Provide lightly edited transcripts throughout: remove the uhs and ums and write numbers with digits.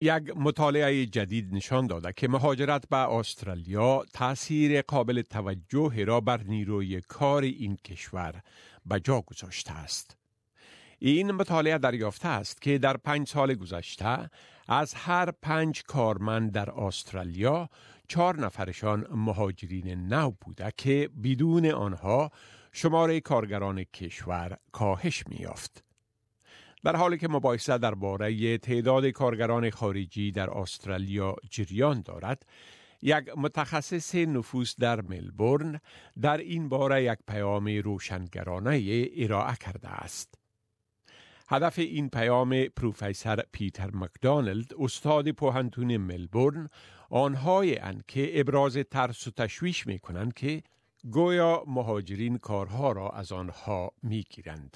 یک مطالعه جدید نشان داده که مهاجرت به استرالیا تأثیر قابل توجهی را بر نیروی کار این کشور به جا گذاشته است. این مطالعه دریافته است که در 5 سال گذشته از هر 5 کارمند در استرالیا 4 نفرشان مهاجرین نو بوده که بدون آنها شمار کارگران کشور کاهش می‌یافت. در حالی که مباحثه درباره تعداد کارگران خارجی در استرالیا جریان دارد، یک متخصص نفوس در ملبورن در این باره یک پیام روشنگرانه ارائه کرده است. هدف این پیام پروفسور پیتر مکدانلد، استاد پوهنتون ملبورن، آنهایی اند که ابراز ترس و تشویش می کنند که گویا مهاجرین کارها را از آنها می گیرند.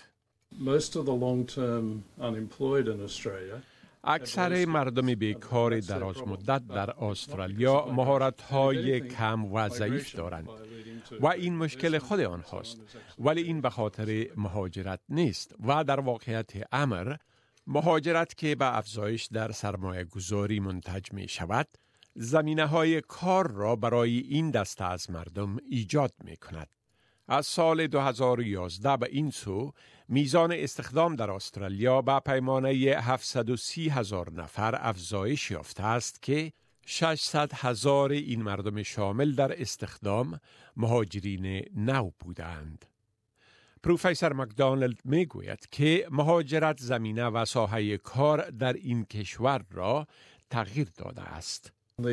اکثر مردم بیکار دراز مدت در استرالیا مهارت‌های کم و ضعیف دارند و این مشکل خود آنهاست، ولی این به خاطر مهاجرت نیست و در واقعیت امر مهاجرت که به افزایش در سرمایه گذاری منتج می شود زمینه‌های کار را برای این دسته از مردم ایجاد می کند. از سال 2011 به این سو میزان استخدام در استرالیا به پیمانه 730,000 نفر افزایش یافته است که 600,000 این مردم شامل در استخدام مهاجرین نو بودند. پروفسور مکدانلد می گوید که مهاجرت زمینه و ساحه کار در این کشور را تغییر داده است.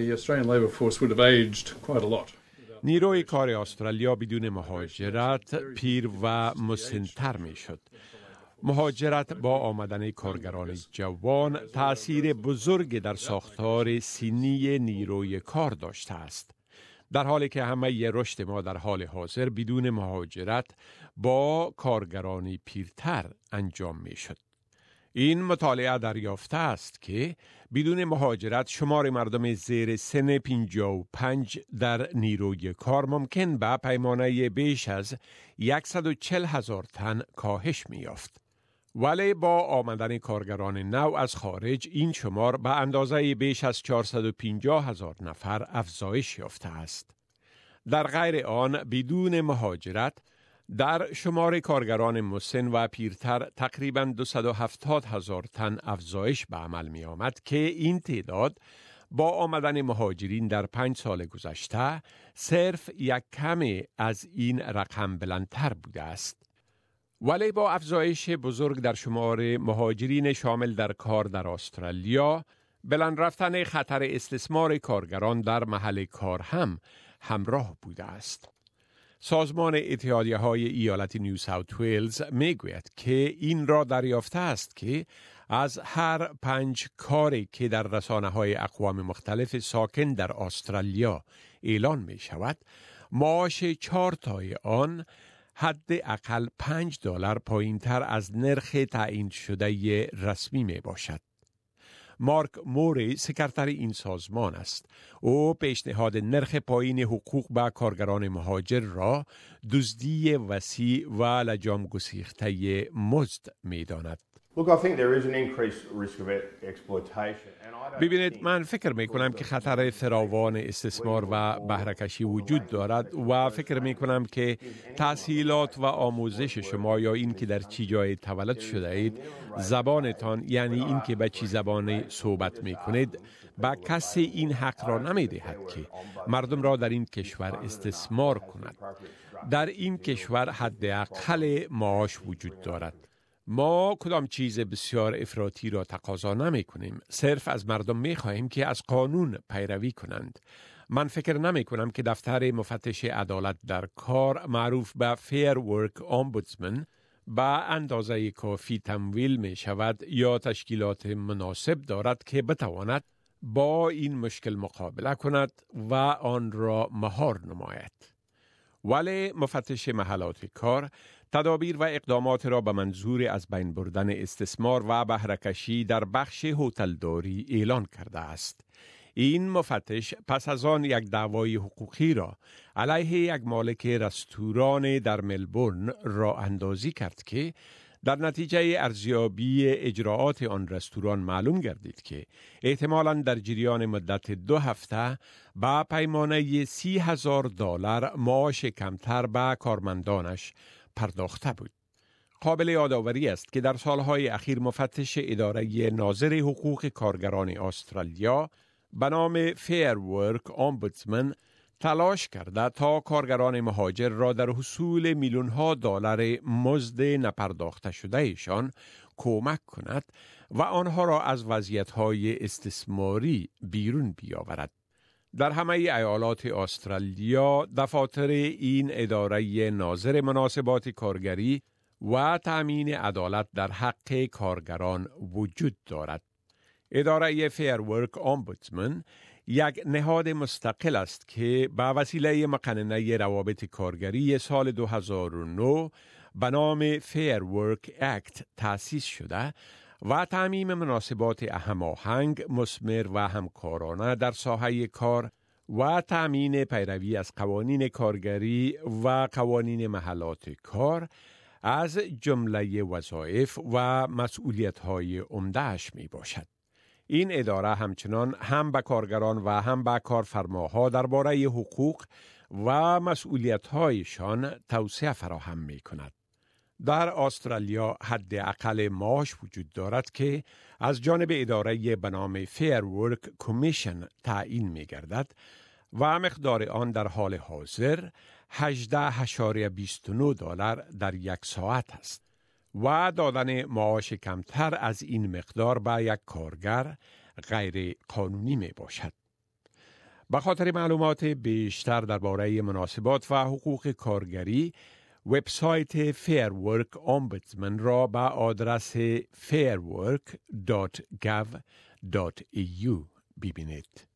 نیروی کار استرالیا بدون مهاجرت پیر و مسن‌تر می شد. مهاجرت با آمدن کارگران جوان تأثیر بزرگ در ساختار سنی نیروی کار داشته است. در حالی که همه رشد ما در حال حاضر بدون مهاجرت با کارگران پیرتر انجام می شد. این مطالعه دریافته است که بدون مهاجرت شمار مردم زیر سن 55 در نیروی کار ممکن به پیمانه بیش از 140,000 تن کاهش می‌یافت. ولی با آمدن کارگران نو از خارج این شمار به اندازه بیش از 450,000 نفر افزایش یافته است. در غیر آن بدون مهاجرت در شمار کارگران مسن و پیرتر تقریباً 270,000 تن افزایش به عمل می آمد که این تعداد با آمدن مهاجرین در 5 سال گذشته صرف یک کمی از این رقم بلندتر بوده است. ولی با افزایش بزرگ در شمار مهاجرین شامل در کار در استرالیا، بلند رفتن خطر استثمار کارگران در محل کار هم همراه بوده است. سازمان اتحادیه‌های ایالت نیو ساوت ویلز میگوید که این را دریافته است که از هر 5 کاری که در رسانه‌های اقوام مختلف ساکن در استرالیا اعلان می شود، معاش 4 تای آن حداقل $5 پایین‌تر از نرخ تعیین شده رسمی می باشد. مارک موری سکرتر این سازمان است. او پیشنهاد نرخ پایین حقوق به کارگران مهاجر را دزدی وسیع و لجام گسیخته مزد می داند. ببینید، من فکر می کنم که خطر فراوان استثمار و بهره‌کشی وجود دارد و فکر می کنم که تحصیلات و آموزش شما یا این که در چی جای تولد شده اید، زبانتان یعنی این که به چی زبانی صحبت می کنید، به کسی این حق را نمی دهد که مردم را در این کشور استثمار کند. در این کشور حداقل معاش وجود دارد. ما کدام چیز بسیار افراطی را تقاضا نمی کنیم. صرف از مردم می خواهیم که از قانون پیروی کنند. من فکر نمی کنم که دفتر مفتش عدالت در کار معروف به Fair Work Ombudsman به اندازه کافی تمویل می شود یا تشکیلات مناسب دارد که بتواند با این مشکل مقابله کند و آن را مهار نماید. ولی مفتش محلات کار تدابیر و اقدامات را به منظور از بین بردن استثمار و بهره‌کشی در بخش هتلداری اعلان کرده است. این مفتش پس از آن یک دعوای حقوقی را علیه یک مالک رستوران در ملبورن راه اندازی کرد که در نتیجه ارزیابی اجراعات آن رستوران معلوم گردید که احتمالاً در جریان مدت 2 هفته با پیمانه $30,000 معاش کمتر به کارمندانش پرداخته بود. قابل یادآوری است که در سالهای اخیر مفتش اداره ناظر حقوق کارگران استرالیا به نام فیر ورک امبودسمن تلاش کرده تا کارگران مهاجر را در حصول میلیون‌ها دلار مزد نپرداخته شده ایشان کمک کند و آنها را از وضعیت‌های استثماری بیرون بیاورد. در همه ایالات استرالیا دفاتر این اداره ناظر مناسبات کارگری و تأمین عدالت در حق کارگران وجود دارد. اداره فیر ورک امبودسمن یک نهاد مستقل است که به وسیله مقننه روابط کارگری سال 2009 به نام فیر ورک اکت تأسیس شده و تعمیم مناسبات هماهنگ، مثمر و همکارانه در ساحه کار و تأمین پیروی از قوانین کارگری و قوانین محلات کار از جمله وظایف و مسئولیت‌های عمده‌اش می باشد. این اداره همچنان هم به کارگران و هم به کارفرماها درباره حقوق و مسئولیت‌هایشان توصیه فراهم می کند. در استرالیا حد اقل معاش وجود دارد که از جانب اداره به نام فیر ورک کمیشن تعیین می گردد و مقدار آن در حال حاضر $18.29 در یک ساعت است و دادن معاش کمتر از این مقدار به یک کارگر غیر قانونی می باشد. به خاطر معلومات بیشتر درباره مناسبات و حقوق کارگری، وبسایت فیر ورک امبودسمن را به آدرس fairwork.gov.au ببینید.